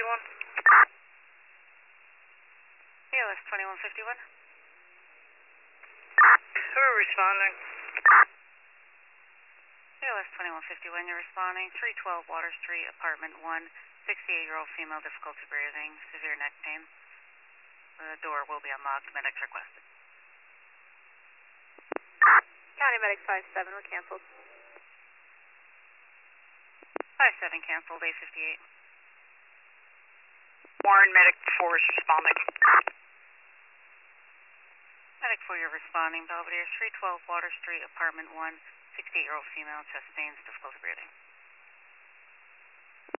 21. ALS 2151. Who are responding? ALS 2151, you're responding. 312 Water Street, apartment 1, 68-year-old female, difficulty breathing, severe neck pain. The door will be unlocked. Medics requested. County Medic 57, we're canceled. 57 canceled, 858. Warren Medic 4 is responding. Medic 4, you're responding. Belvedere 312 Water Street, apartment 1, 68-year-old female, chest pains, difficulty breathing.